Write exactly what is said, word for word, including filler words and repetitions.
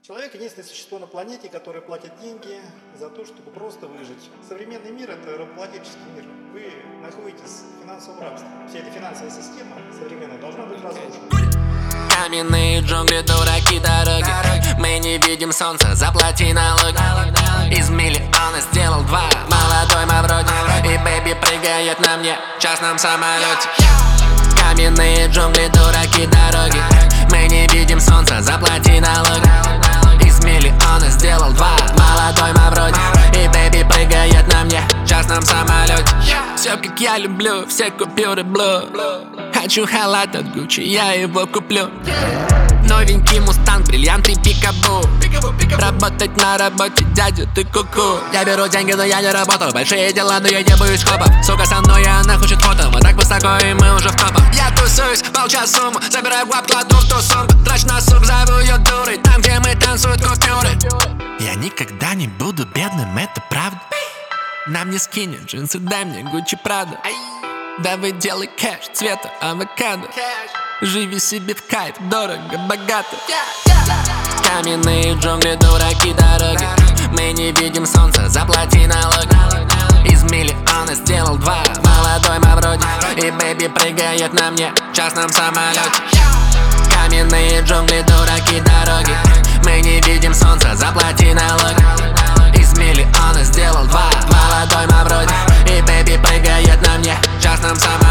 Человек — единственное существо на планете, которое платит деньги за то, чтобы просто выжить. Современный мир — это рабовладельческий мир. Вы находитесь в финансовом рабстве. Вся эта финансовая система современная должна быть разрушена. Каменные джунгли, дураки, дороги. Мы не видим солнца, заплати налоги. Из миллиона сделал два, молодой Мавроди. И бэйби прыгает на мне в частном самолете. Каменные джунгли, дураки, дороги. Мы не видим солнца, заплати налоги. Из миллиона сделал два, молодой Мавроди. И бэйби прыгает на мне в частном самолете. Все как я люблю, все купюры блу. Хочу халат от Гуччи, я его куплю. Новенький мустанг, бриллианты пикабу. Работать на работе, дядя, ты ку-ку. Я беру деньги, но я не работаю. Большие дела, но я не боюсь хлопов. Сука со мной, она хочет фото. Мы так высоко, и мы уже в топах. Я тусуюсь, молча сумму. Забираю гвап, кладу в ту сумку. Трачь на суп, зову ее дурой. Там, где мы танцуют купюры. Я никогда не буду бедным, это правда. Нам не скинет джинсы, дай мне Гуччи Прада. Давай делай кэш цвета авокадо. Живи себе в кайф, дорого, богато. Каменные джунгли, дураки, дороги. Мы не видим солнца, заплати налоги. Из миллиона сделал два, молодой Мавроди. И бэйби прыгает на мне в частном самолете. Каменные джунгли, дураки, дороги. Мы не видим солнца, заплати налоги. Из миллиона сделал два, молодой Мавроди. И бэйби прыгает на мне в частном самолете.